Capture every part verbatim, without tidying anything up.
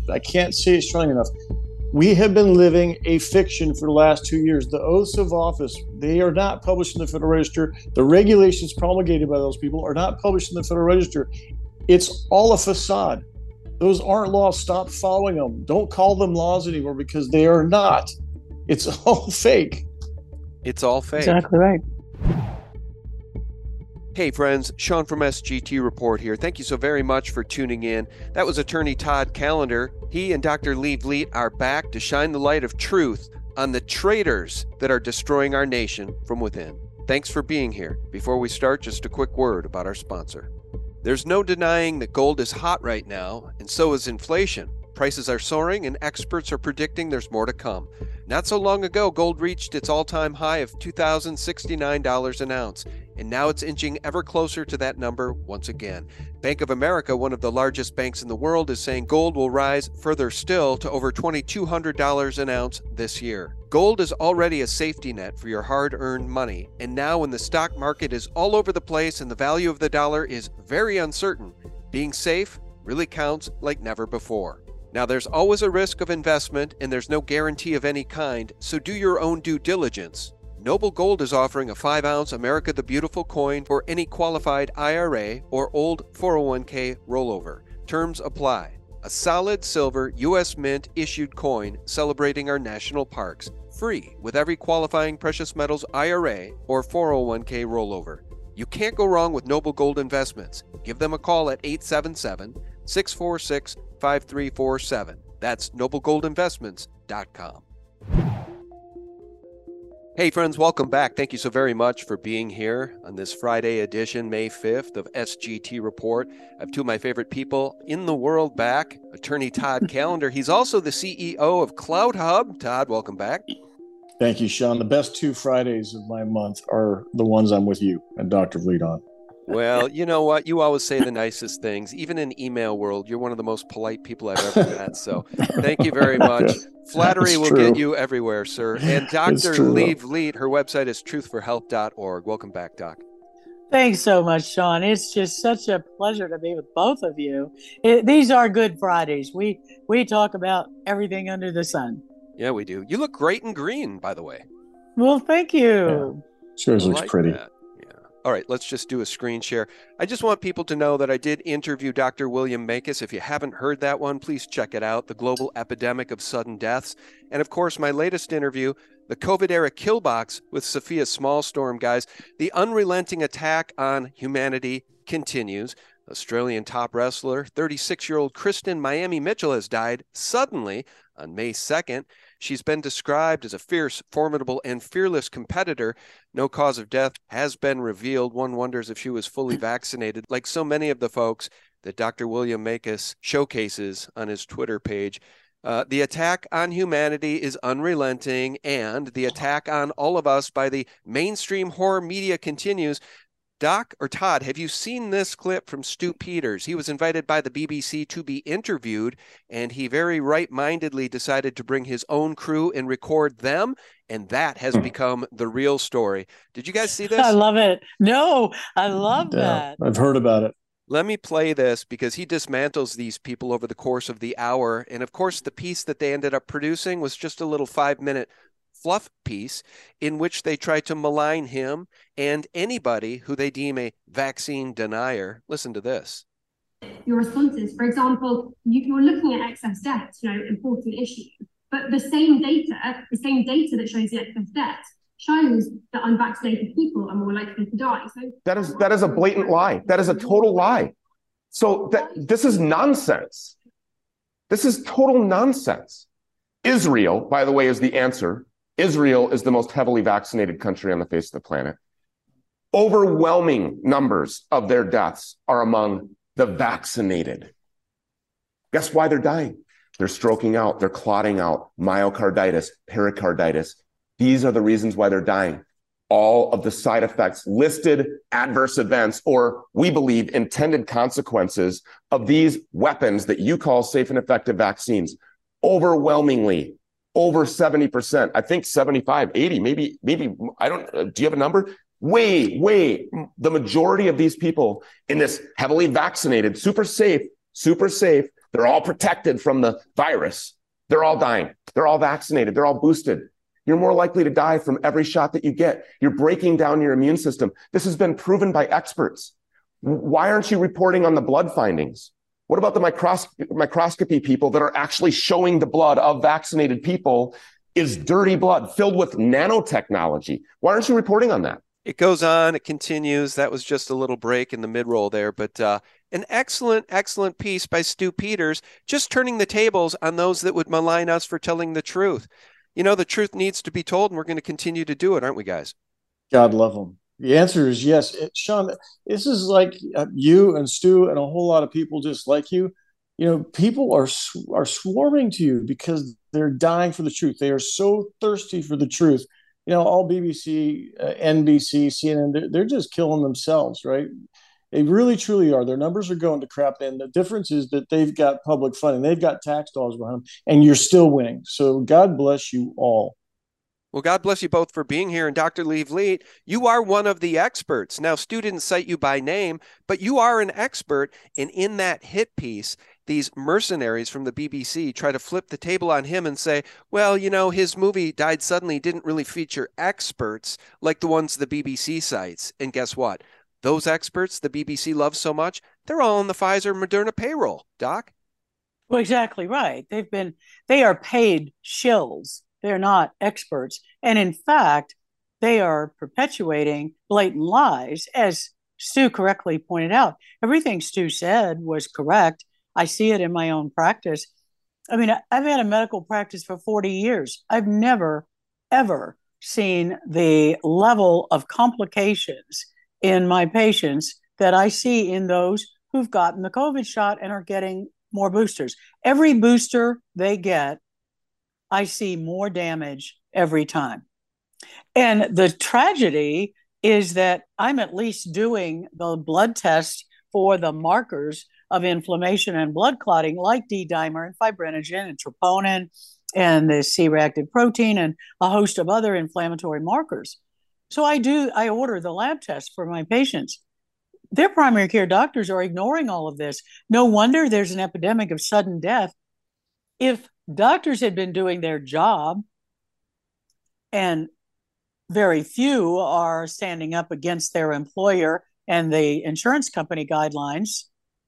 I can't say it strongly enough. We have been living a fiction for the last two years. The oaths of office, they are not published in the Federal Register. The regulations promulgated by those people are not published in the Federal Register. It's all a facade. Those aren't laws. Stop following them. Don't call them laws anymore because they are not. It's all fake. It's all fake. Exactly right. Hey friends, Sean from S G T Report here. Thank you so very much for tuning in. That was attorney Todd Callender. He and Doctor Lee Vliet are back to shine the light of truth on the traitors that are destroying our nation from within. Thanks for being here. Before we start, just a quick word about our sponsor. There's no denying that gold is hot right now, and so is inflation. Prices are soaring, and experts are predicting there's more to come. Not so long ago, gold reached its all-time high of two thousand sixty-nine dollars an ounce, and now it's inching ever closer to that number once again. Bank of America, one of the largest banks in the world, is saying gold will rise further still to over two thousand two hundred dollars an ounce this year. Gold is already a safety net for your hard-earned money, and now when the stock market is all over the place and the value of the dollar is very uncertain, being safe really counts like never before. Now, there's always a risk of investment, and there's no guarantee of any kind, so do your own due diligence. Noble Gold is offering a five ounce America the Beautiful coin for any qualified I R A or old four oh one k rollover. Terms apply. A solid silver U S Mint issued coin celebrating our national parks, free with every qualifying precious metals I R A or four oh one k rollover. You can't go wrong with Noble Gold Investments. Give them a call at eight seven seven, six four six, five three four seven. That's noble gold investments dot com. Hey friends, welcome back. Thank you so very much for being here on this Friday edition, May fifth, of S G T Report. I have two of my favorite people in the world back. Attorney Todd Callender. He's also the C E O of CloutHub. Todd, welcome back. Thank you, Sean. The best two Fridays of my month are the ones I'm with you and Doctor Vliet on. Well, you know what? You always say the nicest things. Even in email world, you're one of the most polite people I've ever met. So thank you very much. Flattery will get you everywhere, sir. And Doctor Lee Vliet, her website is truth for health dot org. Welcome back, Doc. Thanks so much, Sean. It's just such a pleasure to be with both of you. It, these are good Fridays. We we talk about everything under the sun. Yeah, we do. You look great in green, by the way. Well, thank you. Yeah. Sure looks like pretty. That. All right, let's just do a screen share. I just want people to know that I did interview Doctor William Makis. If you haven't heard that one, please check it out, The Global Epidemic of Sudden Deaths. And of course, my latest interview, the COVID-era kill box with Sophia Smallstorm, guys. The unrelenting attack on humanity continues. Australian top wrestler, thirty-six-year-old Kristen Miami Mitchell has died suddenly on May second. She's been described as a fierce, formidable, and fearless competitor. No cause of death has been revealed. One wonders if she was fully vaccinated, like so many of the folks that Doctor William Makis showcases on his Twitter page. Uh, the attack on humanity is unrelenting, and the attack on all of us by the mainstream horror media continues. Doc or Todd, have you seen this clip from Stu Peters? He was invited by the B B C to be interviewed, and he very right-mindedly decided to bring his own crew and record them, and that has become the real story. Did you guys see this? I love it. No, I love Yeah, that. I've heard about it. Let me play this because he dismantles these people over the course of the hour, and of course the piece that they ended up producing was just a little five-minute fluff piece in which they try to malign him and anybody who they deem a vaccine denier. Listen to this. Your responses, for example, you, you're looking at excess deaths, you know, important issue, but the same data, the same data that shows the excess deaths shows that unvaccinated people are more likely to die. So that is that is a blatant lie. That is a total lie. So that this is nonsense. This is total nonsense. Israel, by the way, is the answer. Israel is the most heavily vaccinated country on the face of the planet. Overwhelming numbers of their deaths are among the vaccinated. Guess why they're dying? They're stroking out, they're clotting out, myocarditis, pericarditis. These are the reasons why they're dying. All of the side effects, listed adverse events, or we believe intended consequences of these weapons that you call safe and effective vaccines, overwhelmingly over seventy percent, I think seventy-five, eighty, maybe, maybe, I don't, uh, do you have a number? Way, way, the majority of these people in this heavily vaccinated, super safe, super safe, They're all protected from the virus. They're all dying. They're all vaccinated. They're all boosted. You're more likely to die from every shot that you get. You're breaking down your immune system. This has been proven by experts. Why aren't you reporting on the blood findings? What about the micros- microscopy people that are actually showing the blood of vaccinated people is dirty blood filled with nanotechnology? Why aren't you reporting on that? It goes on, it continues. That was just a little break in the mid-roll there, but uh, an excellent, excellent piece by Stu Peters, just turning the tables on those that would malign us for telling the truth. You know, the truth needs to be told, and we're going to continue to do it, aren't we, guys? God love them. The answer is yes. It, Sean, this is like uh, you and Stu and a whole lot of people just like you. You know, people are are swarming to you because they're dying for the truth. They are so thirsty for the truth. You know, all B B C, uh, N B C, C N N, they're, they're just killing themselves, right? They really, truly are. Their numbers are going to crap. And the difference is that they've got public funding. They've got tax dollars behind them, and you're still winning. So God bless you all. Well, God bless you both for being here. And Doctor Lee Vliet, you are one of the experts. Now, Stu didn't cite you by name, but you are an expert. And in that hit piece, these mercenaries from the B B C try to flip the table on him and say, well, you know, his movie Died Suddenly didn't really feature experts like the ones the B B C cites. And guess what? Those experts the B B C loves so much, they're all on the Pfizer Moderna payroll, Doc. Well, exactly right. They've been, they are paid shills. They're not experts. And in fact, they are perpetuating blatant lies, as Stu correctly pointed out. Everything Stu said was correct. I see it in my own practice. I mean, I've had a medical practice for forty years. I've never, ever seen the level of complications in my patients that I see in those who've gotten the COVID shot and are getting more boosters. Every booster they get, I see more damage every time. And the tragedy is that I'm at least doing the blood test for the markers of inflammation and blood clotting, like D-dimer and fibrinogen and troponin and the C-reactive protein and a host of other inflammatory markers. So I do, I order the lab test for my patients. Their primary care doctors are ignoring all of this. No wonder there's an epidemic of sudden death. If doctors had been doing their job, and very few are standing up against their employer and the insurance company guidelines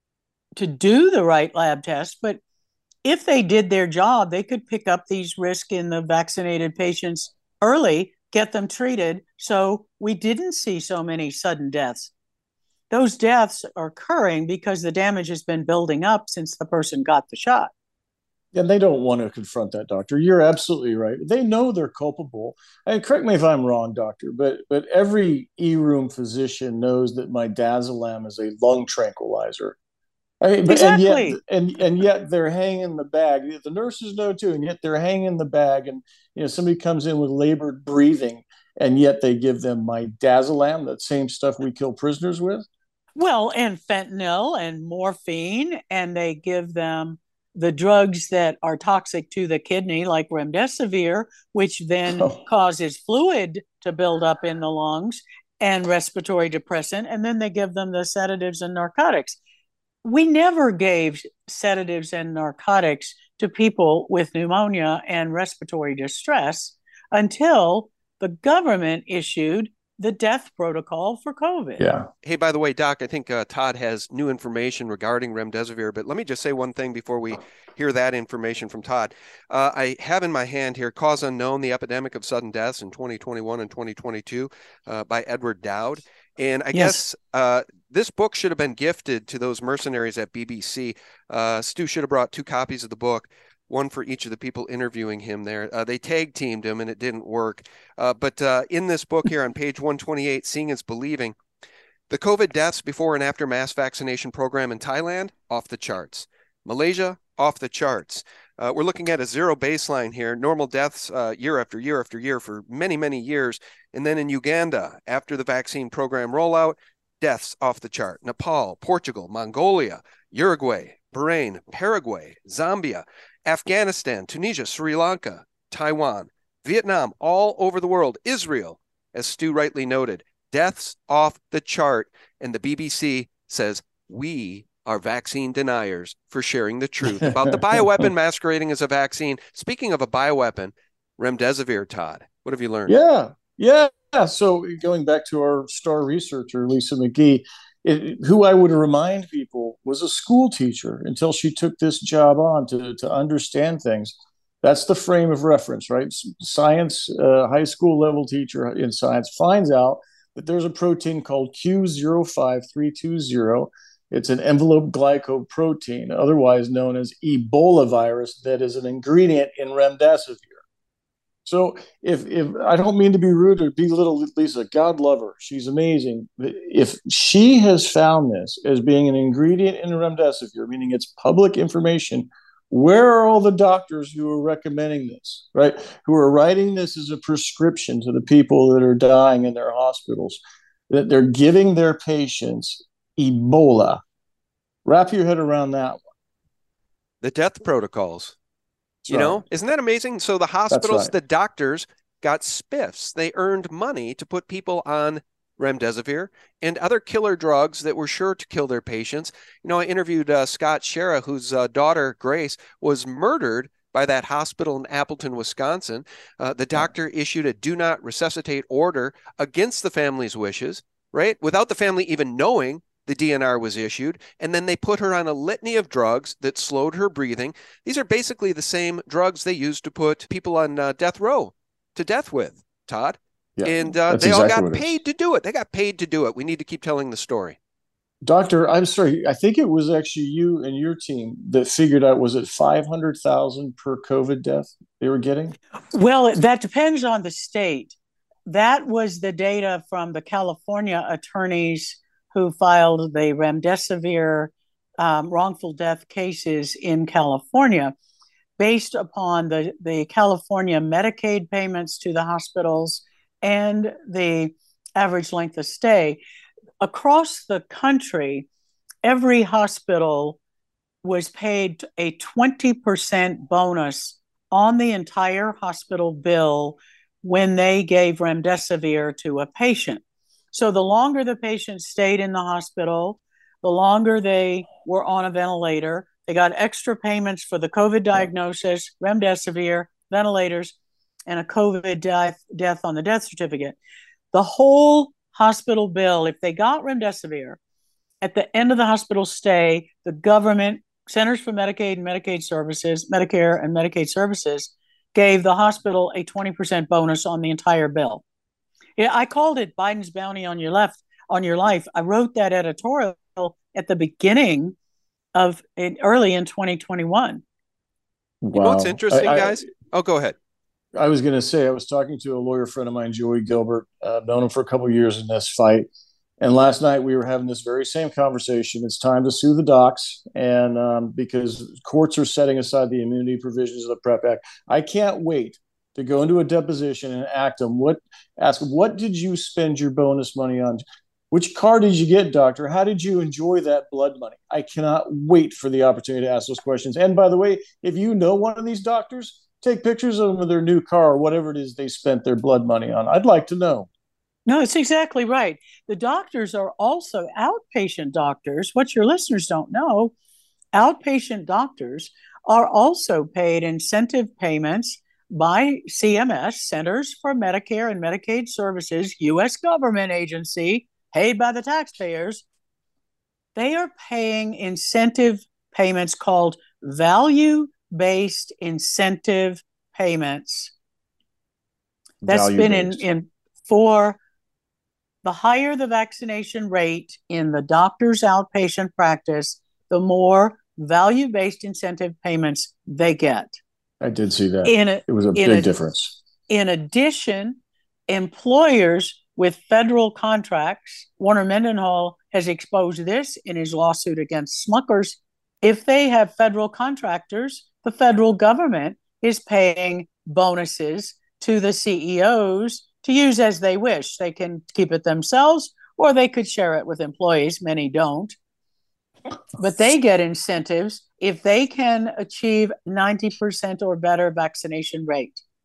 to do the right lab test, but if they did their job, they could pick up these risks in the vaccinated patients early, get them treated, so we didn't see so many sudden deaths. Those deaths are occurring because the damage has been building up since the person got the shot. And they don't want to confront that, doctor. You're absolutely right. They know they're culpable. And correct me if I'm wrong, doctor, but but every E-room physician knows that midazolam is a lung tranquilizer. I mean, but, exactly. And yet, and, and yet they're hanging the bag. The nurses know too, and yet they're hanging the bag. And you know, somebody comes in with labored breathing, and yet they give them midazolam, that same stuff we kill prisoners with. Well, and fentanyl and morphine, and they give them the drugs that are toxic to the kidney, like remdesivir, which then oh. causes fluid to build up in the lungs, and respiratory depressant, and then they give them the sedatives and narcotics. We never gave sedatives and narcotics to people with pneumonia and respiratory distress until the government issued the death protocol for COVID. Yeah. Hey, by the way, Doc, I think uh, Todd has new information regarding remdesivir, but let me just say one thing before we hear that information from Todd. Uh, I have in my hand here, Cause Unknown, the Epidemic of Sudden Deaths in twenty twenty-one and twenty twenty-two uh, by Edward Dowd. And I yes. guess uh, this book should have been gifted to those mercenaries at B B C. Uh, Stu should have brought two copies of the book, one for each of the people interviewing him there. Uh, they tag teamed him and it didn't work. Uh, but uh, in this book here on page one twenty-eight, Seeing is Believing, the COVID deaths before and after mass vaccination program in Thailand, off the charts. Malaysia, off the charts. Uh, we're looking at a zero baseline here, normal deaths uh, year after year after year for many, many years. And then in Uganda, after the vaccine program rollout, deaths off the chart. Nepal, Portugal, Mongolia, Uruguay, Bahrain, Paraguay, Zambia, Afghanistan, Tunisia, Sri Lanka, Taiwan, Vietnam, all over the world. Israel, as Stu rightly noted, deaths off the chart. And the B B C says, we are vaccine deniers for sharing the truth about the bioweapon masquerading as a vaccine. Speaking of a bioweapon, remdesivir, Todd, what have you learned? Yeah, yeah. So going back to our star researcher, Lisa McGee, it, who I would remind people was a school teacher until she took this job on to, to understand things. That's the frame of reference, right? Science, uh, high school level teacher in science finds out that there's a protein called Q zero five three two zero. It's an envelope glycoprotein, otherwise known as Ebola virus, that is an ingredient in remdesivir. So if if I don't mean to be rude or belittle Lisa, God love her, she's amazing. If she has found this as being an ingredient in remdesivir, meaning it's public information, where are all the doctors who are recommending this, right? Who are writing this as a prescription to the people that are dying in their hospitals, that they're giving their patients Ebola. Wrap your head around that one. The death protocols. That's you right. know, isn't that amazing? So the hospitals, right. the doctors got spiffs. They earned money to put people on remdesivir and other killer drugs that were sure to kill their patients. You know, I interviewed uh, Scott Shera, whose uh, daughter, Grace, was murdered by that hospital in Appleton, Wisconsin. Uh, the doctor issued a do not resuscitate order against the family's wishes, right? Without the family even knowing the D N R was issued. And then they put her on a litany of drugs that slowed her breathing. These are basically the same drugs they used to put people on uh, death row to death with, Todd. Yeah, and uh, they exactly all got paid to do it. They got paid to do it. We need to keep telling the story. Doctor, I'm sorry. I think it was actually you and your team that figured out, was it five hundred thousand per COVID death they were getting? Well, that depends on the state. That was the data from the California attorneys who filed the remdesivir um, wrongful death cases in California, based upon the, the California Medicaid payments to the hospitals and the average length of stay. Across the country, every hospital was paid a twenty percent bonus on the entire hospital bill when they gave remdesivir to a patient. So the longer the patient stayed in the hospital, the longer they were on a ventilator, they got extra payments for the COVID diagnosis, remdesivir, ventilators, and a COVID death, death on the death certificate. The whole hospital bill, if they got remdesivir, at the end of the hospital stay, the government, Centers for Medicaid and Medicaid Services, Medicare and Medicaid Services, gave the hospital a twenty percent bonus on the entire bill. Yeah, I called it Biden's bounty on your left, on your life. I wrote that editorial at the beginning of it, early in twenty twenty-one. Wow. You know what's interesting, I, I, guys? Oh, go ahead. I was going to say, I was talking to a lawyer friend of mine, Joey Gilbert. Uh, I've known him for a couple of years in this fight. And last night we were having this very same conversation. It's time to sue the docs, and um, because courts are setting aside the immunity provisions of the PrEP Act. I can't wait to go into a deposition and ask them, what, ask, what did you spend your bonus money on? Which car did you get, doctor? How did you enjoy that blood money? I cannot wait for the opportunity to ask those questions. And by the way, if you know one of these doctors, take pictures of them with their new car or whatever it is they spent their blood money on. I'd like to know. No, it's exactly right. The doctors are also outpatient doctors. What your listeners don't know, outpatient doctors are also paid incentive payments by C M S, Centers for Medicare and Medicaid Services, U S government agency, paid by the taxpayers. They are paying incentive payments called value-based incentive payments. That's been in, in for the higher the vaccination rate in the doctor's outpatient practice, the more value-based incentive payments they get. I did see that. In a, it was a big a, difference. In addition, employers with federal contracts, Warner Mendenhall has exposed this in his lawsuit against Smuckers. If they have federal contractors, the federal government is paying bonuses to the C E Os to use as they wish. They can keep it themselves, or they could share it with employees. Many don't. But they get incentives if they can achieve ninety percent or better vaccination rate.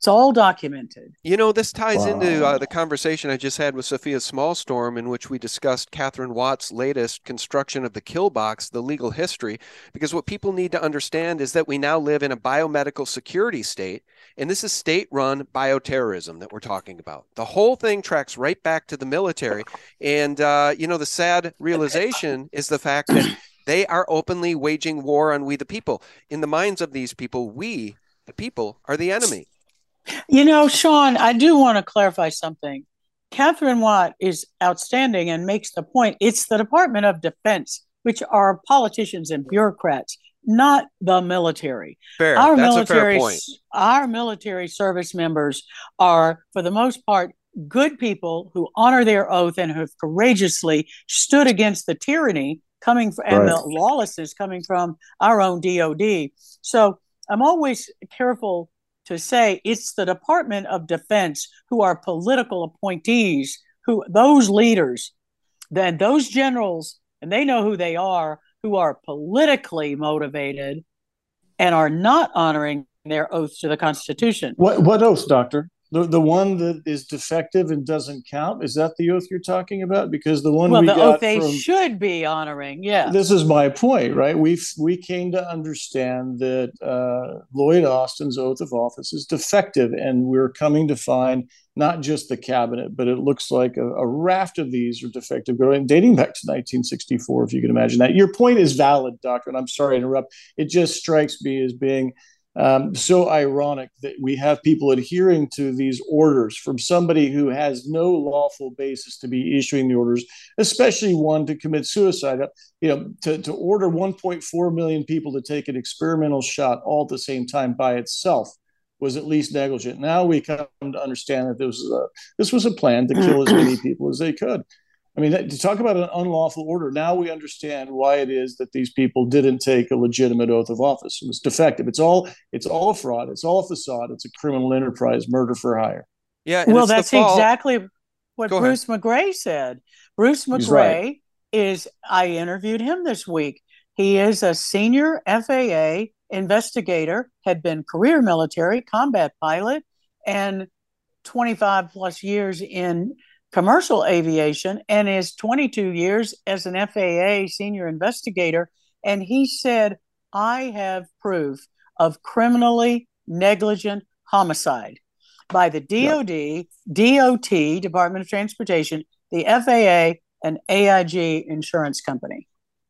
It's all documented. You know, this ties Wow. into uh, the conversation I just had with Sophia Smallstorm, in which we discussed Catherine Watt's latest construction of the kill box, the legal history, because what people need to understand is that we now live in a biomedical security state, and this is state-run bioterrorism that we're talking about. The whole thing tracks right back to the military, and, uh, you know, the sad realization is the fact that they are openly waging war on we the people. In the minds of these people, we, the people, are the enemy. You know, Sean, I do want to clarify something. Catherine Watt is outstanding and makes the point. It's the Department of Defense, which are politicians and bureaucrats, not the military. Fair. Our That's military, a fair point. Our military service members are, for the most part, good people who honor their oath and have courageously stood against the tyranny coming from, and Right. the lawlessness coming from our own D O D. So I'm always careful to say it's the Department of Defense who are political appointees, who those leaders, then those generals, and they know who they are, who are politically motivated and are not honoring their oath to the Constitution. What what oath, Doctor? The the one that is defective and doesn't count? Is that the oath you're talking about? Because the one Well, we the got oath they from should be honoring, yeah. this is my point, right? We we came to understand that uh, Lloyd Austin's oath of office is defective, and we're coming to find not just the cabinet, but it looks like a, a raft of these are defective, going dating back to nineteen sixty-four, if you can imagine that. Your point is valid, Doctor, and I'm sorry to interrupt. It just strikes me as being Um, so ironic that we have people adhering to these orders from somebody who has no lawful basis to be issuing the orders, especially one to commit suicide. You know, to, to order one point four million people to take an experimental shot all at the same time by itself was at least negligent. Now we come to understand that this was a, this was a plan to kill as many people as they could. I mean, to talk about an unlawful order, now we understand why it is that these people didn't take a legitimate oath of office. It was defective. It's all it's all a fraud. It's all a facade. It's a criminal enterprise, murder for hire. Yeah. And Well, it's the that's fault- exactly what Go Bruce McGray said. Bruce He's McGray right. is, I interviewed him this week. He is a senior F A A investigator, had been career military, combat pilot, and twenty-five plus years in commercial aviation, and is twenty-two years as an F A A senior investigator. And he said, I have proof of criminally negligent homicide by the D O D, yeah. D O T, Department of Transportation, the F A A, and A I G Insurance Company.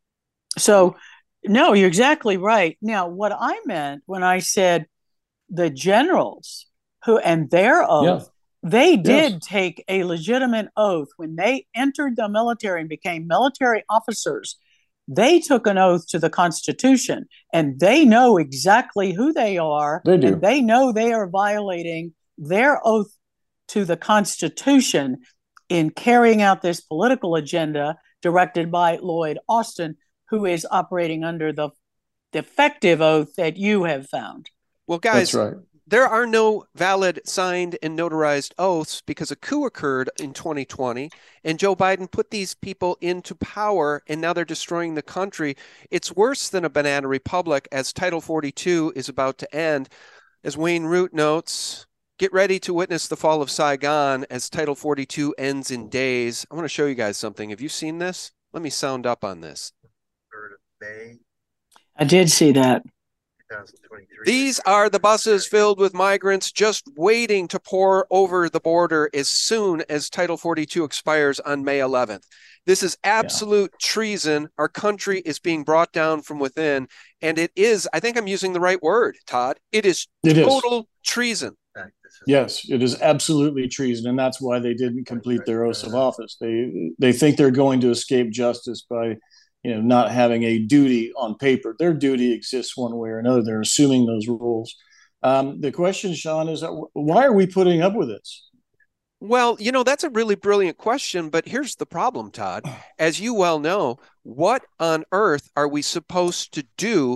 So, no, you're exactly right. Now, what I meant when I said the generals who and their oath, yeah. they did yes. take a legitimate oath when they entered the military and became military officers. They took an oath to the Constitution, and they know exactly who they are. They do. And they know they are violating their oath to the Constitution in carrying out this political agenda directed by Lloyd Austin, who is operating under the defective oath that you have found. Well, guys, that's right. There are no valid signed and notarized oaths because a coup occurred in twenty twenty and Joe Biden put these people into power and now they're destroying the country. It's worse than a banana republic as Title forty-two is about to end. As Wayne Root notes, get ready to witness the fall of Saigon as Title forty-two ends in days. I want to show you guys something. Have you seen this? Let me sound up on this. third of May. I did see that. twenty twenty-three. These are the buses filled with migrants just waiting to pour over the border as soon as Title forty-two expires on May eleventh. This is absolute yeah. treason. Our country is being brought down from within, and it is, I think I'm using the right word, Todd. It is it total is. treason. Yes, it is absolutely treason, and that's why they didn't complete their oaths of office. They they think they're going to escape justice by you know, not having a duty on paper. Their duty exists one way or another. They're assuming those rules. Um, the question, Sean, is why are we putting up with this? Well, you know, that's a really brilliant question, but here's the problem, Todd. As you well know, what on earth are we supposed to do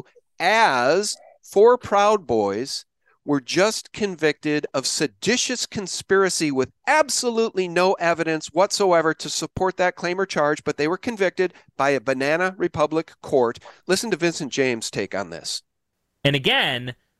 as four Proud Boys were just convicted of seditious conspiracy with absolutely no evidence whatsoever to support that claim or charge, but they were convicted by a banana republic court. Listen to Vincent James' take on this. And again,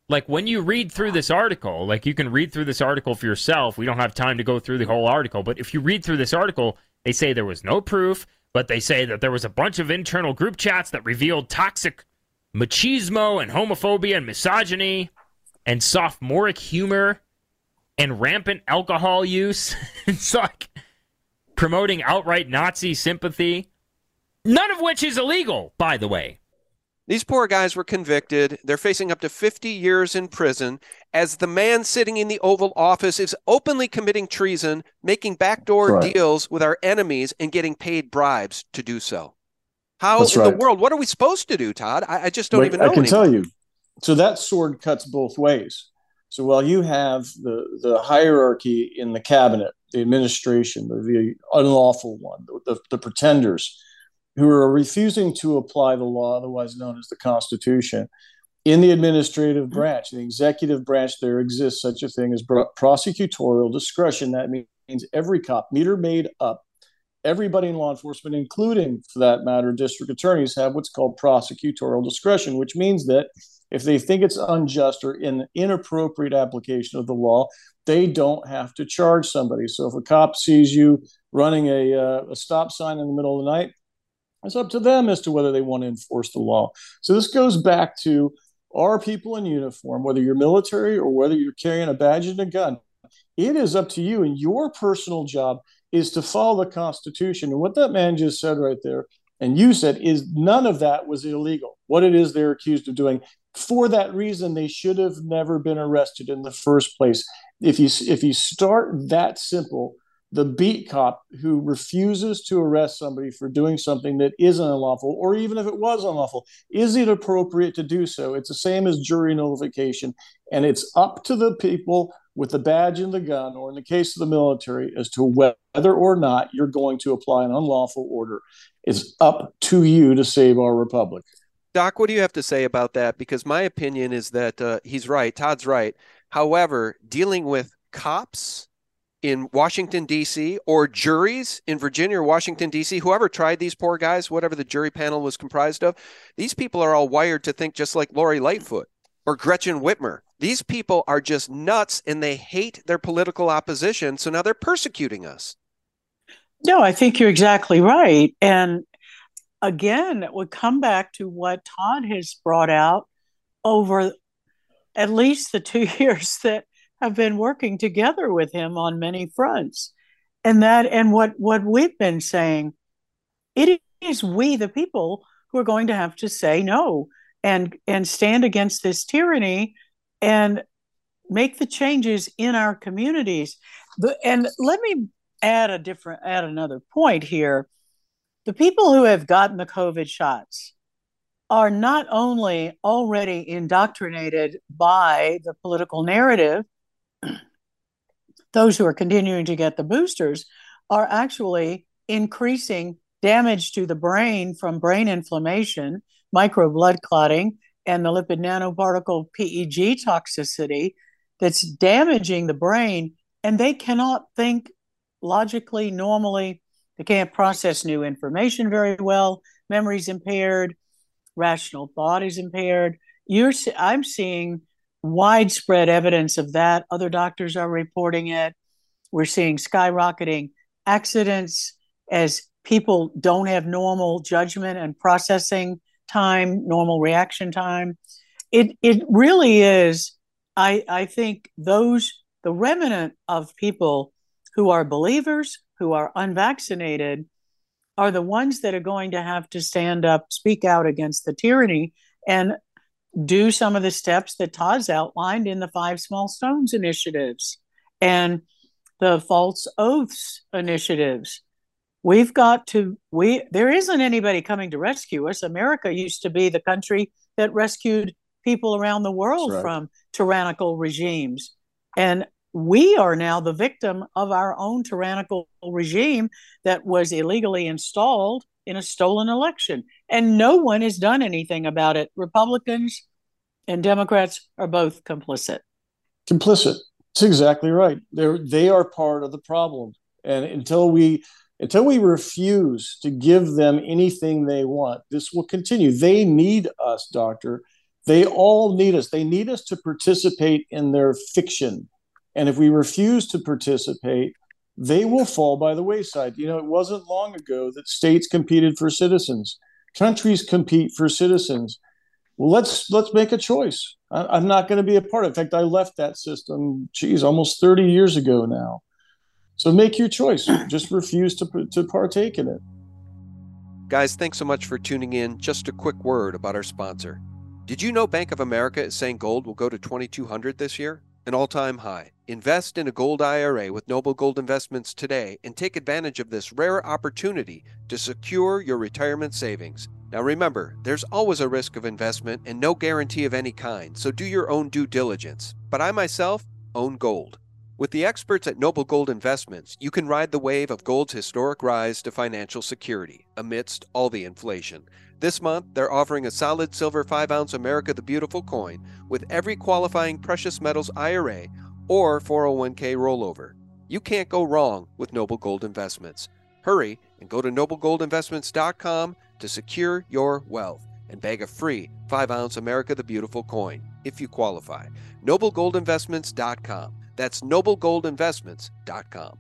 like when you read through this article, like you can read through this article for yourself. We don't have time to go through the whole article, but if you read through this article, they say there was no proof, but they say that there was a bunch of internal group chats that revealed toxic machismo and homophobia and misogyny and sophomoric humor and rampant alcohol use. It's like promoting outright Nazi sympathy, none of which is illegal, by the way. These poor guys were convicted. They're facing up to fifty years in prison as the man sitting in the Oval Office is openly committing treason, making backdoor Right. deals with our enemies and getting paid bribes to do so. How That's in right. the world, what are we supposed to do, Todd? I, I just don't Wait, even know I can anymore. tell you. So that sword cuts both ways. So while you have the, the hierarchy in the cabinet, the administration, the, the unlawful one, the, the, the pretenders who are refusing to apply the law, otherwise known as the Constitution, in the administrative branch, in the executive branch, there exists such a thing as prosecutorial discretion. That means every cop, meter made up, everybody in law enforcement, including, for that matter, district attorneys, have what's called prosecutorial discretion, which means that if they think it's unjust or an inappropriate application of the law, they don't have to charge somebody. So if a cop sees you running a, uh, a stop sign in the middle of the night, it's up to them as to whether they want to enforce the law. So this goes back to our people in uniform, whether you're military or whether you're carrying a badge and a gun. It is up to you, and your personal job is to follow the Constitution. And what that man just said right there, and you said, is none of that was illegal. What it is they're accused of doing. For that reason, they should have never been arrested in the first place. If you if you start that simple, the beat cop who refuses to arrest somebody for doing something that isn't unlawful, or even if it was unlawful, is it appropriate to do so? It's the same as jury nullification, and it's up to the people with the badge and the gun, or in the case of the military, as to whether or not you're going to apply an unlawful order. It's up to you to save our republic. Doc, what do you have to say about that? Because my opinion is that uh, he's right. Todd's right. However, dealing with cops in Washington, D C, or juries in Virginia or Washington, D C, whoever tried these poor guys, whatever the jury panel was comprised of, these people are all wired to think just like Lori Lightfoot or Gretchen Whitmer. These people are just nuts, and they hate their political opposition, so now they're persecuting us. No, I think you're exactly right. And again, it would come back to what Todd has brought out over at least the two years that have been working together with him on many fronts. And that, and what, what we've been saying, it is we, the people, who are going to have to say no and, and stand against this tyranny and make the changes in our communities. The, and let me add a different, add another point here. The people who have gotten the COVID shots are not only already indoctrinated by the political narrative, those who are continuing to get the boosters are actually increasing damage to the brain from brain inflammation, micro blood clotting, and the lipid nanoparticle P E G toxicity that's damaging the brain. And they cannot think logically, normally. They can't process new information very well. Memory's impaired. Rational thought is impaired. You're, I'm seeing widespread evidence of that. Other doctors are reporting it. We're seeing skyrocketing accidents as people don't have normal judgment and processing time, normal reaction time. It it really is, I, I think, those, the remnant of people who are believers, who are unvaccinated, are the ones that are going to have to stand up, speak out against the tyranny, and do some of the steps that Todd's outlined in the Five Small Stones initiatives and the false oaths initiatives. We've got to, we, there isn't anybody coming to rescue us. America used to be the country that rescued people around the world Right. from tyrannical regimes. And we are now the victim of our own tyrannical regime that was illegally installed in a stolen election. And no one has done anything about it. Republicans and Democrats are both complicit. Complicit. That's exactly right. They're, they are part of the problem. And until we until we refuse to give them anything they want, this will continue. They need us, doctor. They all need us. They need us to participate in their fiction. And if we refuse to participate, they will fall by the wayside. You know, it wasn't long ago that states competed for citizens. Countries compete for citizens. Well, let's let's make a choice. I, I'm not going to be a part of it. In fact, I left that system, geez, almost thirty years ago now. So make your choice. Just refuse to, to partake in it. Guys, thanks so much for tuning in. Just a quick word about our sponsor. Did you know Bank of America is saying gold will go to twenty-two hundred this year? An all-time high. Invest in a gold I R A with Noble Gold Investments today and take advantage of this rare opportunity to secure your retirement savings. Now remember, there's always a risk of investment and no guarantee of any kind, so do your own due diligence. But I myself own gold. With the experts at Noble Gold Investments, you can ride the wave of gold's historic rise to financial security amidst all the inflation. This month, they're offering a solid silver five ounce America the Beautiful coin with every qualifying precious metals I R A or four oh one k rollover. You can't go wrong with Noble Gold Investments. Hurry and go to noble gold investments dot com to secure your wealth and bag a free five ounce America the Beautiful coin if you qualify. noble gold investments dot com. That's noble gold investments dot com.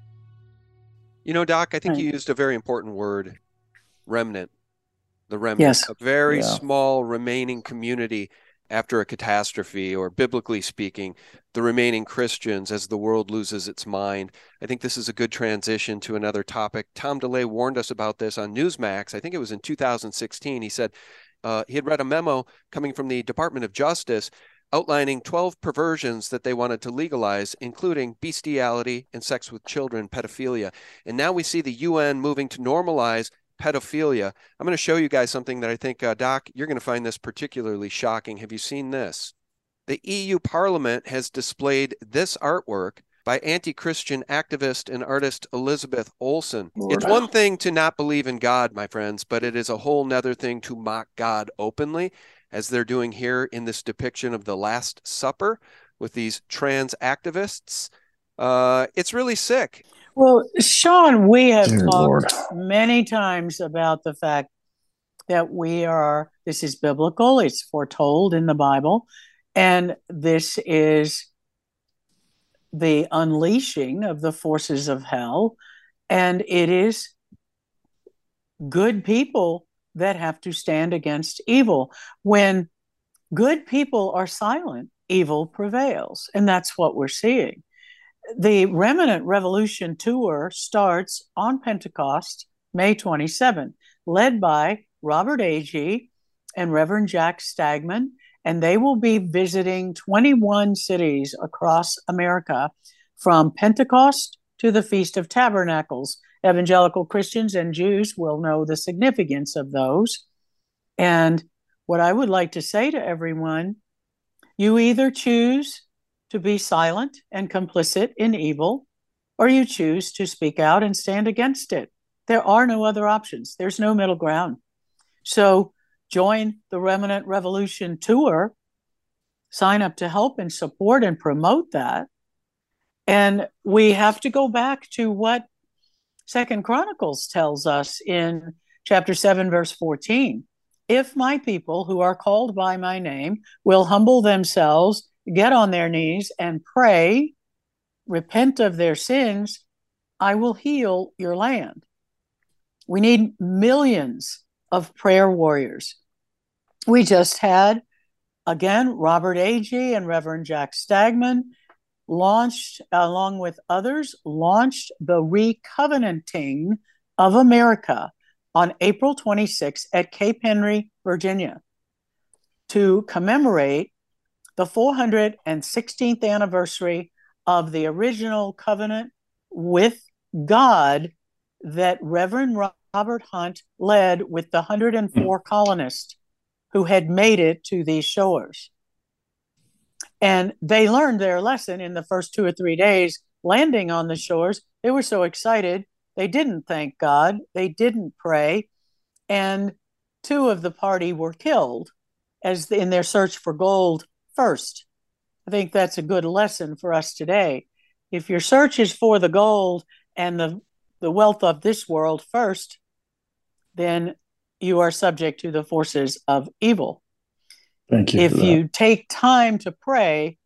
You know, Doc, I think you used a very important word, remnant. The remnant, yes. A very Yeah. small remaining community after a catastrophe, or biblically speaking, the remaining Christians as the world loses its mind. I think this is a good transition to another topic. Tom DeLay warned us about this on Newsmax. I think it was in two thousand sixteen. He said uh, he had read a memo coming from the Department of Justice outlining twelve perversions that they wanted to legalize, including bestiality and sex with children, pedophilia. And now we see the U N moving to normalize pedophilia. I'm going to show you guys something that I think, uh, Doc, you're going to find this particularly shocking. Have you seen this? The E U Parliament has displayed this artwork by anti-Christian activist and artist Elizabeth Olsen. Lord. It's one thing to not believe in God, my friends, but it is a whole nother thing to mock God openly, as they're doing here in this depiction of the Last Supper with these trans activists. Uh, it's really sick. Well, Sean, we have Dear talked Lord. many times about the fact that we are, this is biblical, it's foretold in the Bible, and this is the unleashing of the forces of hell, and it is good people that have to stand against evil. When good people are silent, evil prevails, and that's what we're seeing. The Remnant Revolution Tour starts on Pentecost, May twenty-seventh, led by Robert Agee and Reverend Jack Stagman, and they will be visiting twenty-one cities across America from Pentecost to the Feast of Tabernacles. Evangelical Christians and Jews will know the significance of those. And what I would like to say to everyone, you either choose to be silent and complicit in evil, or you choose to speak out and stand against it. There are no other options. There's no middle ground. So join the Remnant Revolution Tour, sign up to help and support and promote that. And we have to go back to what Second Chronicles tells us in chapter seven, verse fourteen. If my people who are called by my name will humble themselves, get on their knees and pray, repent of their sins, I will heal your land. We need millions of prayer warriors. We just had, again, Robert Agee and Reverend Jack Stagman launched, along with others, launched the Recovenanting of America on April twenty-sixth at Cape Henry, Virginia, to commemorate the four hundred sixteenth anniversary of the original covenant with God that Reverend Robert Hunt led with the one hundred four colonists who had made it to these shores. And they learned their lesson in the first two or three days landing on the shores. They were so excited, they didn't thank God, they didn't pray, and two of the party were killed as in their search for gold first. I think that's a good lesson for us today. If your search is for the gold and the, the wealth of this world first, then you are subject to the forces of evil. Thank you. If you take time to pray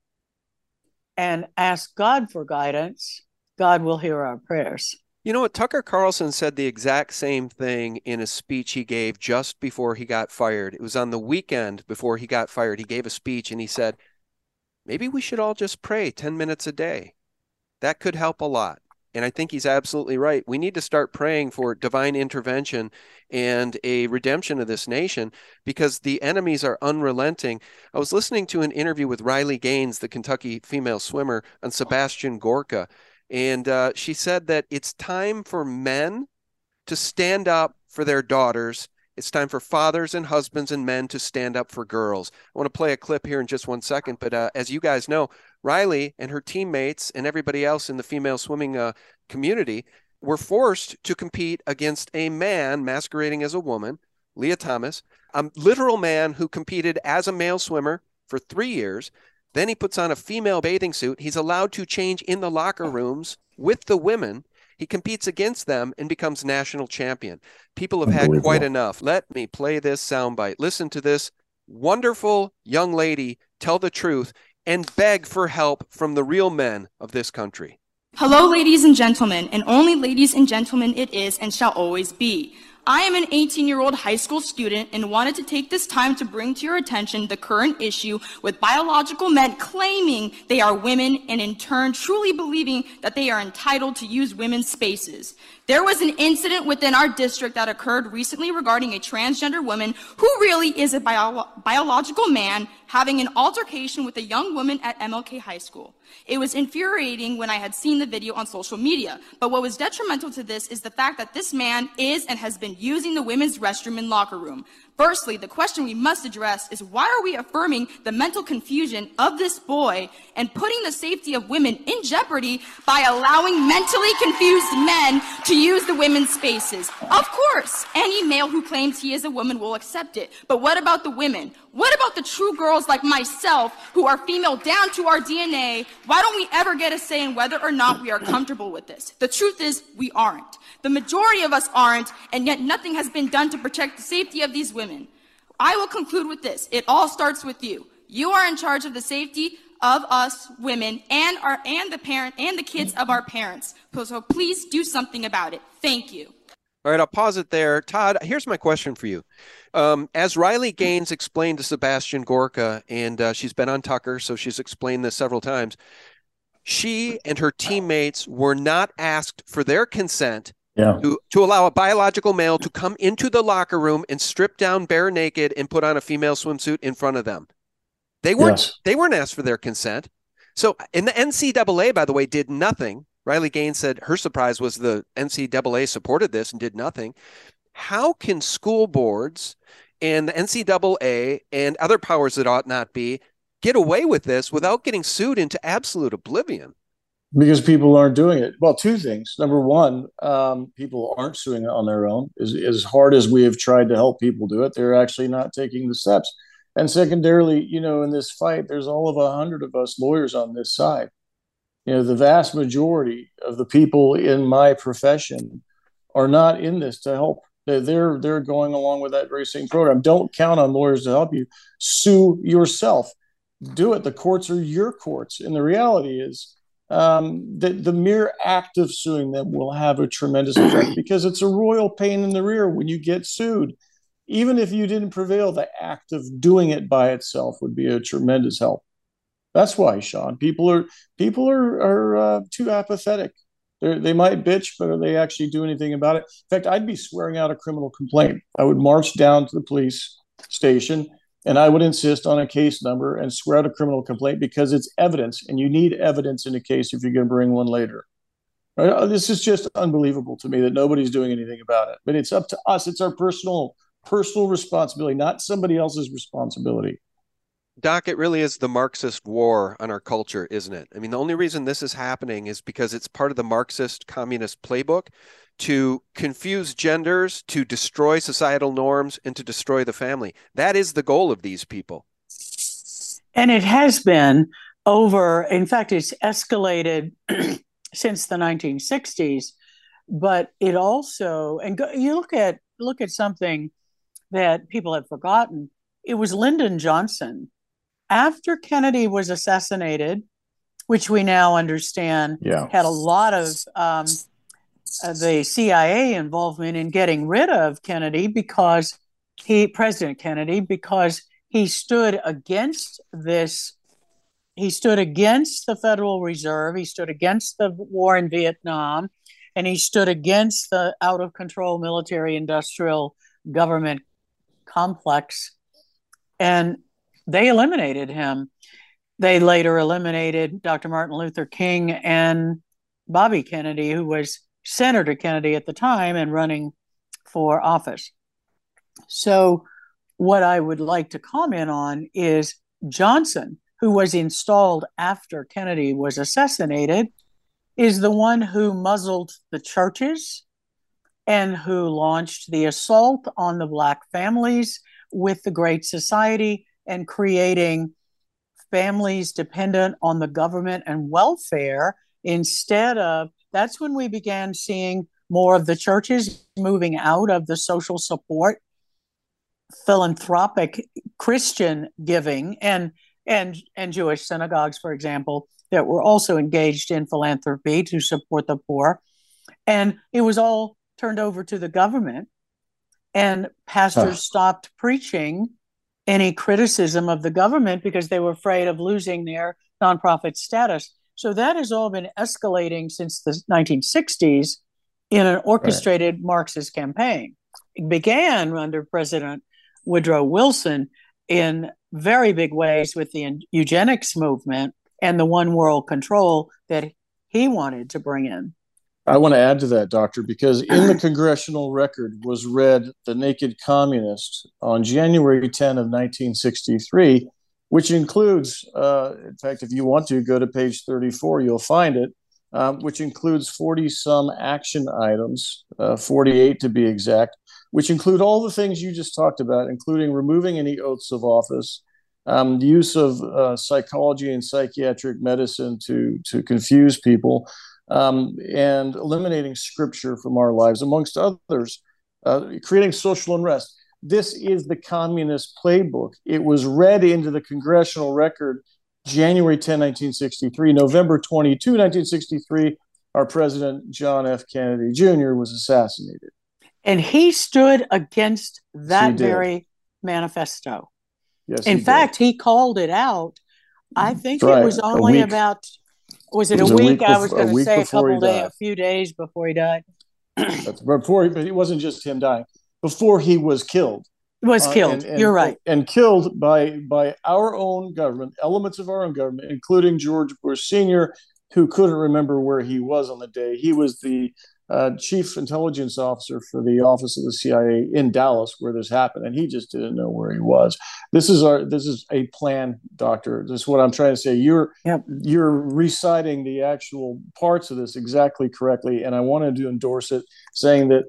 and ask God for guidance, God will hear our prayers. You know what? Tucker Carlson said the exact same thing in a speech he gave just before he got fired. It was on the weekend before he got fired. He gave a speech and he said, maybe we should all just pray ten minutes a day. That could help a lot. And I think he's absolutely right. We need to start praying for divine intervention and a redemption of this nation because the enemies are unrelenting. I was listening to an interview with Riley Gaines, the Kentucky female swimmer, on Sebastian Gorka. And uh, she said that it's time for men to stand up for their daughters. It's time for fathers and husbands and men to stand up for girls. I want to play a clip here in just one second. But uh, as you guys know, Riley and her teammates and everybody else in the female swimming uh, community were forced to compete against a man masquerading as a woman, Leah Thomas, a literal man who competed as a male swimmer for three years. Then he puts on a female bathing suit. He's allowed to change in the locker rooms with the women. He competes against them and becomes national champion. People have had quite enough. Let me play this soundbite. Listen to this wonderful young lady tell the truth and beg for help from the real men of this country. Hello, ladies and gentlemen, and only ladies and gentlemen it is and shall always be. I am an eighteen-year-old high school student and wanted to take this time to bring to your attention the current issue with biological men claiming they are women and in turn truly believing that they are entitled to use women's spaces. There was an incident within our district that occurred recently regarding a transgender woman who really is a bio biological man having an altercation with a young woman at M L K High School. It was infuriating when I had seen the video on social media, but what was detrimental to this is the fact that this man is and has been using the women's restroom and locker room. Firstly, the question we must address is why are we affirming the mental confusion of this boy and putting the safety of women in jeopardy by allowing mentally confused men to use the women's spaces? Of course, any male who claims he is a woman will accept it, but what about the women? What about the true girls like myself who are female down to our D N A? Why don't we ever get a say in whether or not we are comfortable with this? The truth is, we aren't. The majority of us aren't, and yet nothing has been done to protect the safety of these women. I will conclude with this. It all starts with you. You are in charge of the safety of us women and our and the parent and the kids of our parents. So, so please do something about it. Thank you. All right, I'll pause it there. Todd, here's my question for you. Um, as Riley Gaines explained to Sebastian Gorka, and uh, she's been on Tucker, so she's explained this several times, she and her teammates were not asked for their consent yeah. to, to allow a biological male to come into the locker room and strip down bare naked and put on a female swimsuit in front of them. They weren't, yes. they weren't asked for their consent. So, and the N C double A, by the way, did nothing. Riley Gaines said her surprise was the N C double A supported this and did nothing. How can school boards and the N C double A and other powers that ought not be get away with this without getting sued into absolute oblivion? Because people aren't doing it. Well, two things. Number one, um, people aren't suing on their own. As, as hard as we have tried to help people do it, they're actually not taking the steps. And secondarily, you know, in this fight, there's all of a hundred of us lawyers on this side. You know, the vast majority of the people in my profession are not in this to help. They're, they're, they're going along with that very same program. Don't count on lawyers to help you. Sue yourself. Do it. The courts are your courts. And the reality is um, that the mere act of suing them will have a tremendous effect because it's a royal pain in the rear when you get sued. Even if you didn't prevail, the act of doing it by itself would be a tremendous help. That's why, Sean, people are people are are uh, too apathetic. They're, they might bitch, but are they actually do anything about it? In fact, I'd be swearing out a criminal complaint. I would march down to the police station and I would insist on a case number and swear out a criminal complaint because it's evidence, and you need evidence in a case if you're going to bring one later. Right? This is just unbelievable to me that nobody's doing anything about it. But it's up to us. It's our personal personal responsibility, not somebody else's responsibility. Doc, it really is the Marxist war on our culture, isn't it? I mean, the only reason this is happening is because it's part of the Marxist communist playbook to confuse genders, to destroy societal norms, and to destroy the family. That is the goal of these people. And it has been over, in fact, it's escalated since the nineteen sixties, but it also, and go, you look at look at something that people have forgotten. it was Lyndon Johnson. After Kennedy was assassinated, which we now understand Yeah. had a lot of um, uh, the C I A involvement in getting rid of Kennedy because he, President Kennedy, because he stood against this. He stood against the Federal Reserve. He stood against the war in Vietnam, and he stood against the out of control military industrial government complex. And they eliminated him. They later eliminated Doctor Martin Luther King and Bobby Kennedy, who was Senator Kennedy at the time and running for office. So what I would like to comment on is Johnson, who was installed after Kennedy was assassinated, is the one who muzzled the churches and who launched the assault on the Black families with the Great Society and creating families dependent on the government and welfare instead of, that's when we began seeing more of the churches moving out of the social support, philanthropic Christian giving, and and and Jewish synagogues, for example, that were also engaged in philanthropy to support the poor. And it was all turned over to the government, and pastors huh. stopped preaching any criticism of the government because they were afraid of losing their nonprofit status. So that has all been escalating since the nineteen sixties in an orchestrated right. Marxist campaign. It began under President Woodrow Wilson in very big ways with the eugenics movement and the one world control that he wanted to bring in. I want to add to that, Doctor, because in the congressional record was read The Naked Communist on January tenth of nineteen sixty-three, which includes, uh, in fact, if you want to go to page thirty-four, you'll find it, um, which includes forty some action items, uh, forty-eight to be exact, which include all the things you just talked about, including removing any oaths of office, um, the use of uh, psychology and psychiatric medicine to, to confuse people, um, and eliminating scripture from our lives, amongst others, uh, creating social unrest. This is the communist playbook. It was read into the congressional record January tenth, nineteen sixty-three. November twenty-second, nineteen sixty-three, our president, John F. Kennedy Junior, was assassinated. And he stood against that very manifesto. Yes, In he fact, did. he called it out. I think right. it was only a about, was it, it was a week? A week I was going to say a couple days, a few days before he died. That's before, but it wasn't just him dying. Before he was killed. Was uh, killed. And, and, You're right. And, and killed by by our own government, elements of our own government, including George Bush Senior, who couldn't remember where he was on the day. He was the uh, chief intelligence officer for the office of the C I A in Dallas, where this happened, and he just didn't know where he was. This is our this is a plan, Doctor. This is what I'm trying to say. You're yep. you're reciting the actual parts of this exactly correctly, and I wanted to endorse it, saying that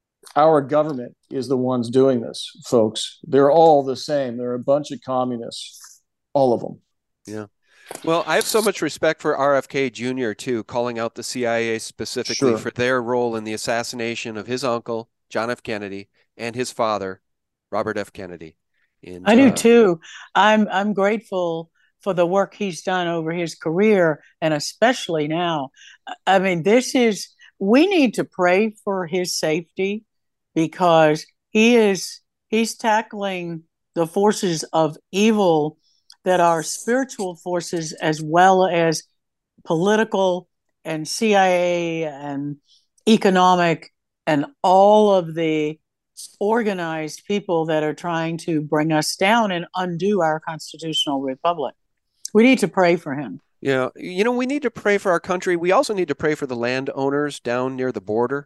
our government is the ones doing this, folks. They're all the same. They're a bunch of communists, all of them. Yeah. Well, I have so much respect for R F K Junior too, calling out the C I A specifically sure. for their role in the assassination of his uncle, John F. Kennedy, and his father, Robert F. Kennedy. And, I do uh, too. I'm I'm grateful for the work he's done over his career, and especially now. I mean, this is, we need to pray for his safety, because he is he's tackling the forces of evil that are spiritual forces as well as political and C I A and economic and all of the organized people that are trying to bring us down and undo our constitutional republic. We need to pray for him. Yeah, you know, we need to pray for our country. We also need to pray for the landowners down near the border.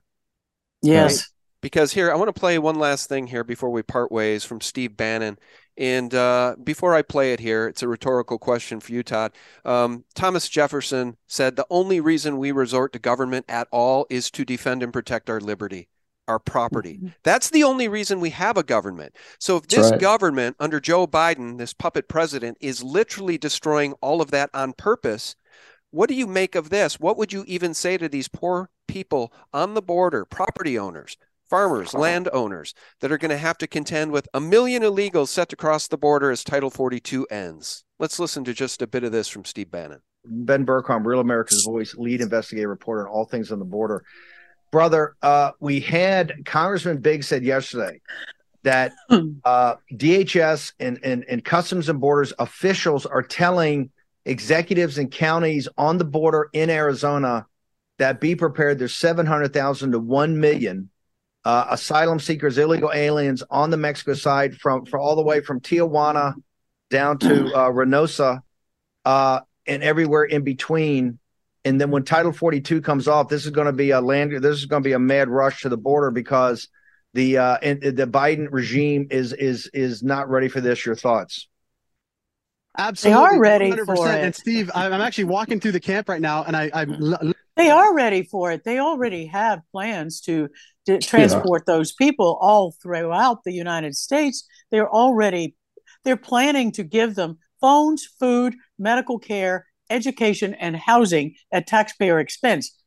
Yes. Right? Because here, I want to play one last thing here before we part ways from Steve Bannon. And uh, before I play it here, it's a rhetorical question for you, Todd. Um, Thomas Jefferson said, the only reason we resort to government at all is to defend and protect our liberty, our property. Mm-hmm. That's the only reason we have a government. So if this right. government under Joe Biden, this puppet president, is literally destroying all of that on purpose, what do you make of this? What would you even say to these poor people on the border, property owners, farmers, landowners that are going to have to contend with a million illegals set to cross the border as Title forty-two ends. Let's listen to just a bit of this from Steve Bannon. Ben Bergholm, Real America's Voice, lead investigative reporter on all things on the border. Brother, uh, we had Congressman Biggs said yesterday that uh, D H S and, and, and Customs and Borders officials are telling executives and counties on the border in Arizona that be prepared. There's seven hundred thousand to one million uh, asylum seekers, illegal aliens on the Mexico side from for all the way from Tijuana down to uh, Reynosa uh, and everywhere in between. And then when Title forty-two comes off, this is going to be a land. This is going to be a mad rush to the border because the uh, and the Biden regime is is is not ready for this. Your thoughts? Absolutely, they are ready one hundred percent. for it. And Steve, I'm actually walking through the camp right now, and I, I they are ready for it. They already have plans to, to transport yeah. those people all throughout the United States. They're already they're planning to give them phones, food, medical care, education, and housing at taxpayer expense.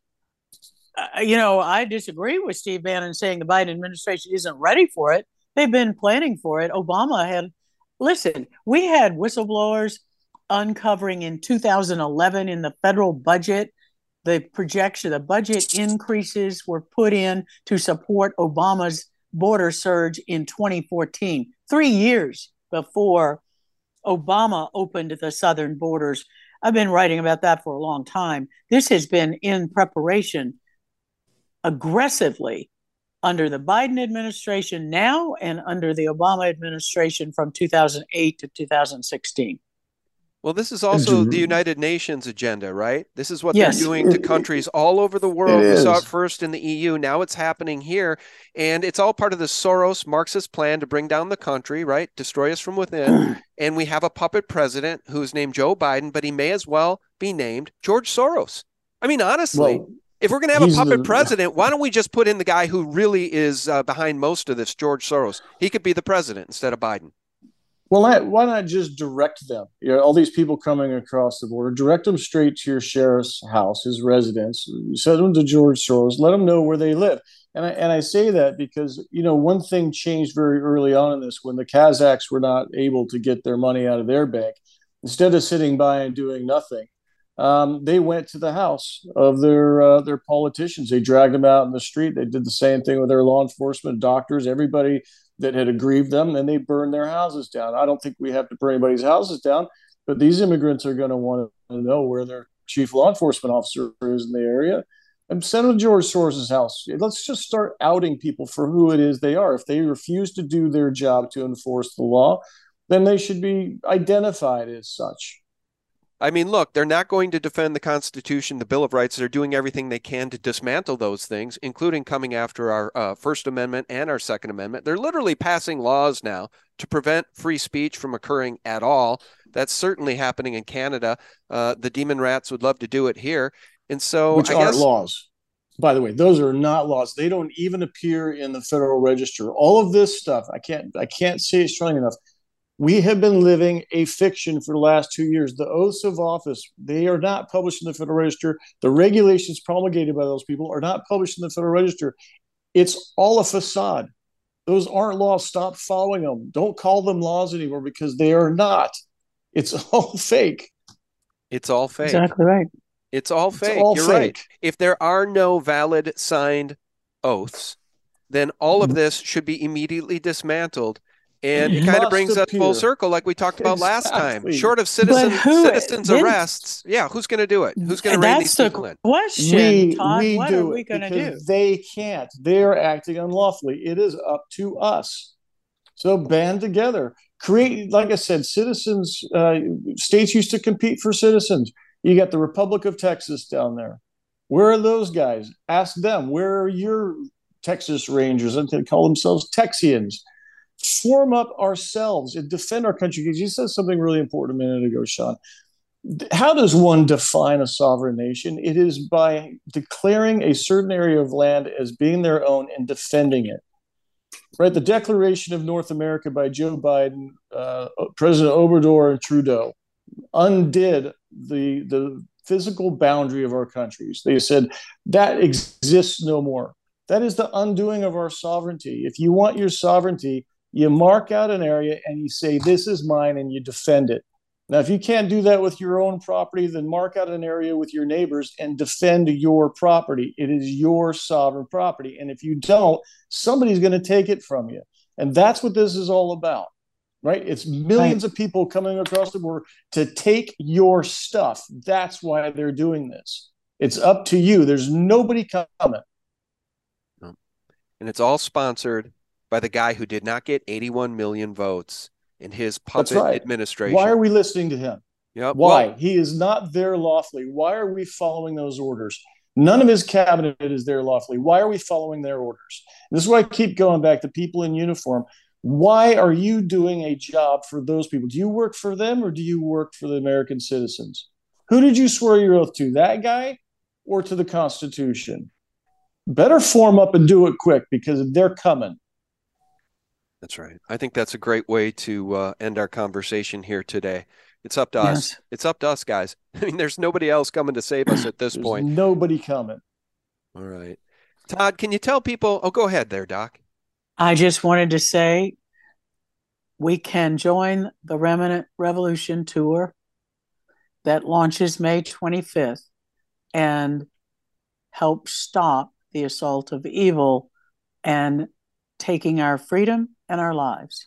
Uh, you know, I disagree with Steve Bannon saying the Biden administration isn't ready for it. They've been planning for it. Obama had, listen, we had whistleblowers uncovering in two thousand eleven in the federal budget, the projection, the budget increases were put in to support Obama's border surge in twenty fourteen, three years before Obama opened the southern borders. I've been writing about that for a long time. This has been in preparation aggressively under the Biden administration now and under the Obama administration from two thousand eight to two thousand sixteen. Well, this is also the United Nations agenda, right? This is what yes. they're doing to countries all over the world. We saw it first in the E U. Now it's happening here. And it's all part of the Soros Marxist plan to bring down the country, right? Destroy us from within. And we have a puppet president who's named Joe Biden, but he may as well be named George Soros. I mean, honestly, well, if we're going to have a puppet the, president, why don't we just put in the guy who really is uh, behind most of this, George Soros? He could be the president instead of Biden. Well, why not just direct them? You know, all these people coming across the border, direct them straight to your sheriff's house, his residence, send them to George Soros, let them know where they live. And I, and I say that because, you know, one thing changed very early on in this when the Kazakhs were not able to get their money out of their bank. Instead of sitting by and doing nothing, um, they went to the house of their uh, their politicians. They dragged them out in the street. They did the same thing with their law enforcement, doctors, everybody that had aggrieved them, and they burned their houses down. I don't think we have to burn anybody's houses down, but these immigrants are going to want to know where their chief law enforcement officer is in the area. And send them to George Soros' house. Let's just start outing people for who it is they are. If they refuse to do their job to enforce the law, then they should be identified as such. I mean, look, they're not going to defend the Constitution, the Bill of Rights. They're doing everything they can to dismantle those things, including coming after our uh, First Amendment and our Second Amendment. They're literally passing laws now to prevent free speech from occurring at all. That's certainly happening in Canada. Uh, the demon rats would love to do it here. And so, Which I aren't guess, laws. By the way, those are not laws. They don't even appear in the Federal Register. All of this stuff, I can't, I can't say it strongly enough. We have been living a fiction for the last two years. The oaths of office, they are not published in the Federal Register. The regulations promulgated by those people are not published in the Federal Register. It's all a facade. Those aren't laws. Stop following them. Don't call them laws anymore because they are not. It's all fake. It's all fake. Exactly right. It's all fake. It's all You're fake. right. If there are no valid signed oaths, then all of this should be immediately dismantled. And it, it kind of brings us full circle, like we talked about exactly. last time. Short of citizen, who, citizens then, arrests, yeah, who's going to do it? Who's going to rein these people in? Question, we, Todd, we what do are we going to do? They can't. They're acting unlawfully. It is up to us. So band together. Create, like I said, citizens, uh, states used to compete for citizens. You got the Republic of Texas down there. Where are those guys? Ask them. Where are your Texas Rangers? And they call themselves Texians. Form up ourselves and defend our country. Because you said something really important a minute ago, Sean. How does one define a sovereign nation? It is by declaring a certain area of land as being their own and defending it. Right? The Declaration of North America by Joe Biden, uh, President Obrador, and Trudeau undid the the physical boundary of our countries. They said that exists no more. That is the undoing of our sovereignty. If you want your sovereignty, you mark out an area and you say, this is mine, and you defend it. Now, if you can't do that with your own property, then mark out an area with your neighbors and defend your property. It is your sovereign property. And if you don't, somebody's going to take it from you. And that's what this is all about, right? It's millions right. of people coming across the border to take your stuff. That's why they're doing this. It's up to you. There's nobody coming. And it's all sponsored by the guy who did not get eighty-one million votes in his puppet right. administration. Why are we listening to him? Yep. Why? Well, he is not there lawfully. Why are we following those orders? None of his cabinet is there lawfully. Why are we following their orders? And this is why I keep going back to people in uniform. Why are you doing a job for those people? Do you work for them, or do you work for the American citizens? Who did you swear your oath to? That guy or to the Constitution? Better form up and do it quick, because they're coming. That's right. I think that's a great way to uh, end our conversation here today. It's up to us. Yes. It's up to us, guys. I mean, there's nobody else coming to save us at this There's point. Nobody coming. All right. Todd, can you tell people? Oh, go ahead there, Doc. I just wanted to say we can join the Remnant Revolution Tour that launches May twenty-fifth and help stop the assault of evil and taking our freedom and our lives.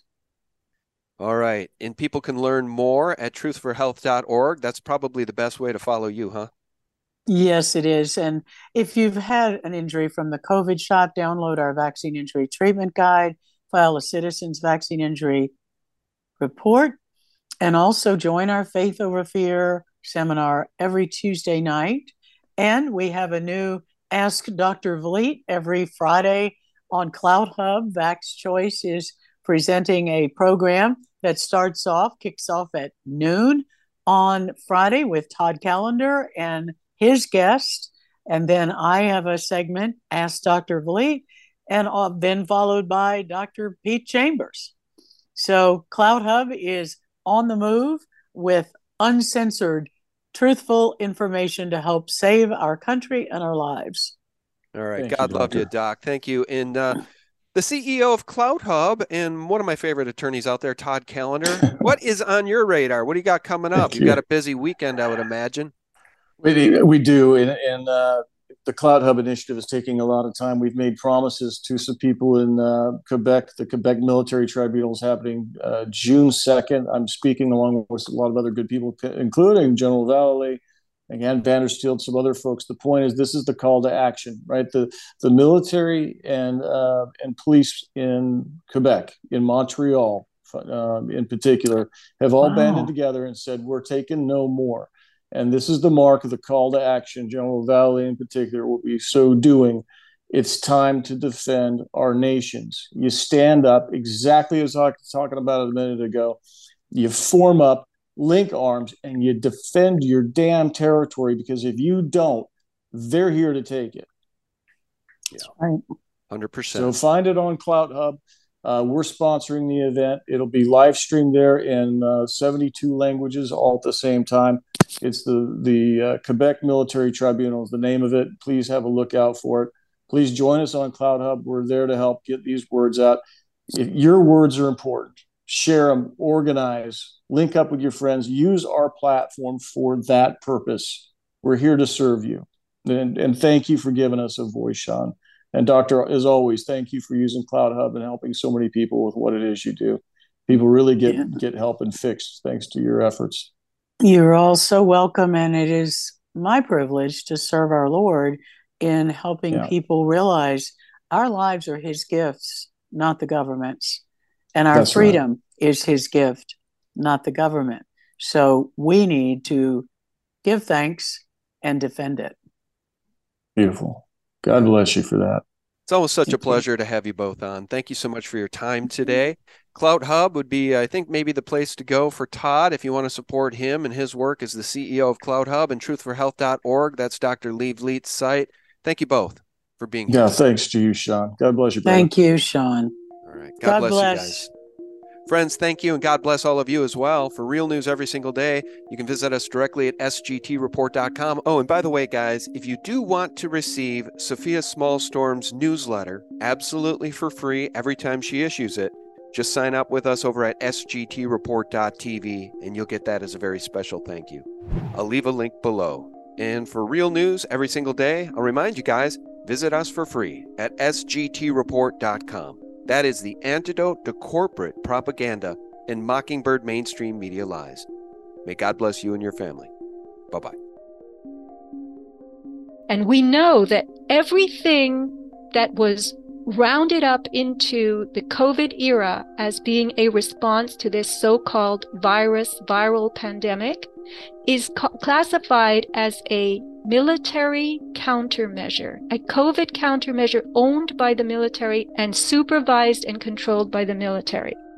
All right. And people can learn more at truth for health dot org. That's probably the best way to follow you, huh? Yes, it is. And if you've had an injury from the COVID shot, download our vaccine injury treatment guide, file a citizen's vaccine injury report, and also join our Faith Over Fear seminar every Tuesday night. And we have a new Ask Doctor Vliet every Friday on Cloud Hub. Vax Choice is presenting a program that starts off, kicks off at noon on Friday with Todd Callender and his guest. And then I have a segment, Ask Doctor Vliet, and uh, then followed by Doctor Pete Chambers. So Cloud Hub is on the move with uncensored, truthful information to help save our country and our lives. All right. Thank God you, love you, Doc. Thank you. And uh, the C E O of Cloud Hub and one of my favorite attorneys out there, Todd Callender. What is on your radar? What do you got coming up? You've you. got a busy weekend, I would imagine. We, we do. And, and uh, the Cloud Hub initiative is taking a lot of time. We've made promises to some people in uh, Quebec. The Quebec Military Tribunal is happening uh, June second. I'm speaking along with a lot of other good people, including General Vallely, again, Vandersteel, some other folks. The point is, this is the call to action, right? The the military and uh, and police in Quebec, in Montreal, uh, in particular, have all Wow. banded together and said, we're taking no more. And this is the mark of the call to action. General Vallely in particular will be so doing. It's time to defend our nations. You stand up, exactly as I was talking about a minute ago. You form up, link arms, and you defend your damn territory, because if you don't, they're here to take it. Yeah, Right. one hundred percent. So find it on Cloud Hub. Uh, we're sponsoring the event. It'll be live streamed there in uh, seventy-two languages all at the same time. It's the, the uh, Quebec Military Tribunal is the name of it. Please have a look out for it. Please join us on Cloud Hub. We're there to help get these words out. If your words are important, share them, organize, link up with your friends, use our platform for that purpose. We're here to serve you. And, and thank you for giving us a voice, Sean. And Doctor, as always, thank you for using Cloud Hub and helping so many people with what it is you do. People really get, Yeah. get help and fixed thanks to your efforts. You're all so welcome, and it is my privilege to serve our Lord in helping Yeah. people realize our lives are His gifts, not the government's, and our That's right. freedom is His gift, not the government. So we need to give thanks and defend it. Beautiful. God bless you for that. It's always such a Thank you. pleasure to have you both on. Thank you so much for your time today. Cloud Hub would be, I think, maybe the place to go for Todd if you want to support him and his work as the C E O of Cloud Hub, and truth for health dot org. That's Doctor Lee Vliet's site. Thank you both for being here. Yeah, thanks to you, Sean. God bless you, brother. Thank you, Sean. All right. God, God bless, bless. you guys. Friends, thank you, and God bless all of you as well. For real news every single day, you can visit us directly at S G T report dot com. Oh, and by the way, guys, if you do want to receive Sophia Smallstorm's newsletter absolutely for free every time she issues it, just sign up with us over at S G T report dot T V, and you'll get that as a very special thank you. I'll leave a link below. And for real news every single day, I'll remind you guys, visit us for free at S G T report dot com. That is the antidote to corporate propaganda and mockingbird mainstream media lies. May God bless you and your family. Bye-bye. And we know that everything that was rounded up into the COVID era as being a response to this so-called virus, viral pandemic, is co- classified as a military countermeasure, a COVID countermeasure owned by the military and supervised and controlled by the military.